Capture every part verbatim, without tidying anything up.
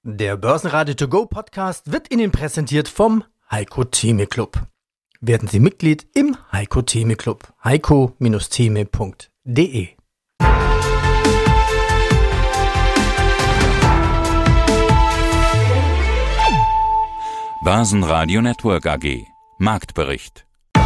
Der Börsenradio To Go Podcast wird Ihnen präsentiert vom Heiko Theme Club. Werden Sie Mitglied im Heiko Theme Club. heiko Theme punkt de. Börsenradio Network A G. Marktbericht.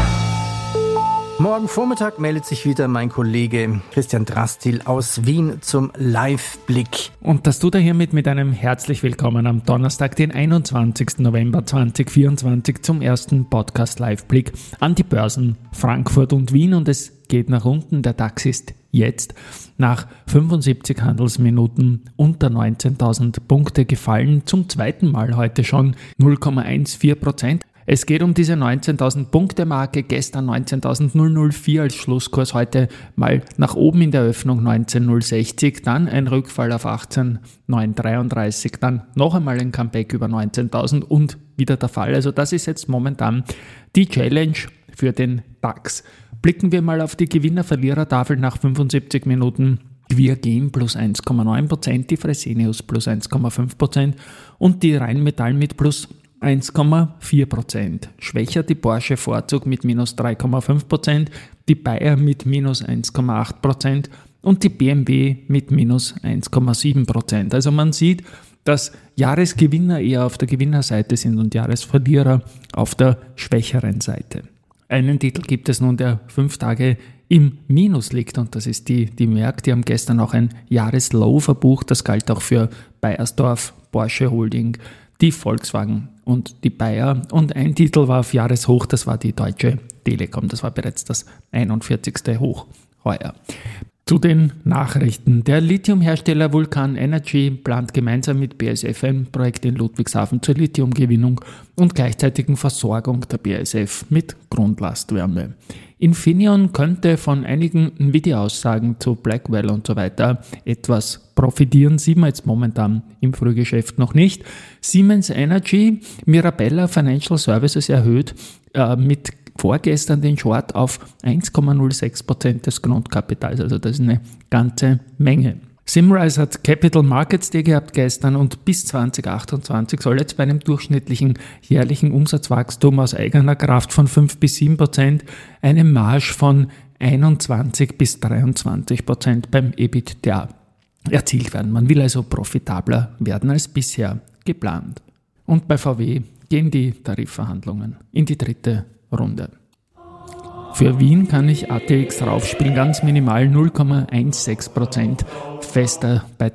Morgen Vormittag meldet sich wieder mein Kollege Christian Drastil aus Wien zum Live-Blick. Und das tut er hiermit mit einem herzlich willkommen am Donnerstag, den einundzwanzigsten November zweitausendvierundzwanzig zum ersten Podcast Live-Blick an die Börsen Frankfurt und Wien. Und es geht nach unten. Der DAX ist jetzt nach fünfundsiebzig Handelsminuten unter neunzehntausend Punkte gefallen. Zum zweiten Mal heute schon null Komma vierzehn Prozent. Es geht um diese neunzehntausend Punkte Marke, gestern neunzehntausendnullhundertvier als Schlusskurs, heute mal nach oben in der Eröffnung neunzehntausendnullsechzig, dann ein Rückfall auf achtzehntausendneunhundertdreiunddreißig, dann noch einmal ein Comeback über neunzehntausend und wieder der Fall. Also das ist jetzt momentan die Challenge für den DAX. Blicken wir mal auf die Gewinner-Verlierer-Tafel nach fünfundsiebzig Minuten. Wir gehen plus eins Komma neun Prozent, die Fresenius plus eins Komma fünf Prozent und die Rheinmetall mit plus eins Komma vier Prozent. Schwächer die Porsche Vorzug mit minus drei Komma fünf Prozent, die Bayer mit minus eins Komma acht Prozent und die B M W mit minus eins Komma sieben Prozent. Also man sieht, dass Jahresgewinner eher auf der Gewinnerseite sind und Jahresverlierer auf der schwächeren Seite. Einen Titel gibt es nun, der fünf Tage im Minus liegt, und das ist die, die Merck. Die haben gestern auch ein Jahreslow verbucht. Das galt auch für Bayersdorf, Porsche Holding, die Volkswagen und die Bayer. Und ein Titel war auf Jahreshoch, das war die Deutsche Telekom. Das war bereits das einundvierzigste Hoch heuer. Zu den Nachrichten. Der Lithiumhersteller Vulcan Energy plant gemeinsam mit B A S F ein Projekt in Ludwigshafen zur Lithiumgewinnung und gleichzeitigen Versorgung der B A S F mit Grundlastwärme. Infineon könnte von einigen Nvidia-Aussagen zu Blackwell und so weiter etwas profitieren, sieht man jetzt momentan im Frühgeschäft noch nicht. Siemens Energy, Mirabella Financial Services erhöht äh, mit vorgestern den Short auf eins Komma null sechs Prozent des Grundkapitals, also das ist eine ganze Menge. Simrise hat Capital Markets Day gehabt gestern und bis zwanzig achtundzwanzig soll jetzt bei einem durchschnittlichen jährlichen Umsatzwachstum aus eigener Kraft von fünf bis sieben Prozent eine Marge von einundzwanzig bis dreiundzwanzig Prozent beim EBITDA erzielt werden. Man will also profitabler werden als bisher geplant. Und bei V W gehen die Tarifverhandlungen in die dritte Runde. Für Wien kann ich A T X raufspielen, ganz minimal null Komma sechzehn Prozent, fester bei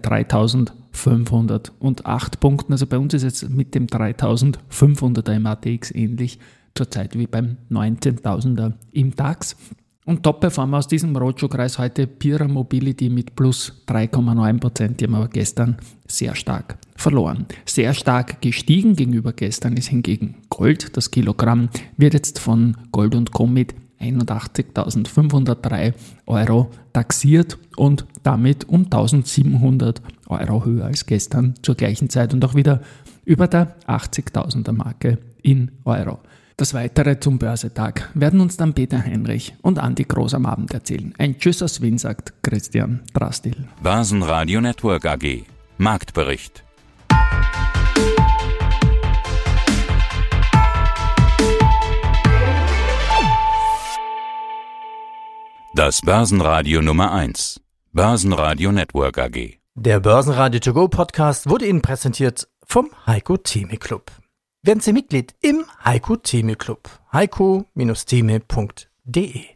dreitausendfünfhundertacht Punkten. Also bei uns ist jetzt mit dem dreitausendfünfhunderter im A T X ähnlich zurzeit wie beim neunzehntausender im DAX. Und Top-Performer aus diesem Roadshow-Kreis heute Pira Mobility mit plus drei Komma neun Prozent. Die haben aber gestern sehr stark verloren. Sehr stark gestiegen gegenüber gestern ist hingegen Gold. Das Kilogramm wird jetzt von Gold und Co. mit einundachtzigtausendfünfhundertdrei Euro taxiert und damit um eintausendsiebenhundert Euro höher als gestern zur gleichen Zeit und auch wieder über der achtzigtausender Marke in Euro. Das Weitere zum Börsetag werden uns dann Peter Heinrich und Andi Groß am Abend erzählen. Ein Tschüss aus Wien, sagt Christian Drastil. Börsenradio Network A G. Marktbericht. Das Börsenradio Nummer eins. Börsenradio Network A G. Der Börsenradio To Go Podcast wurde Ihnen präsentiert vom Heiko Theme Club. Werden Sie Mitglied im Heiko Theme Club. heiko Theme punkt de.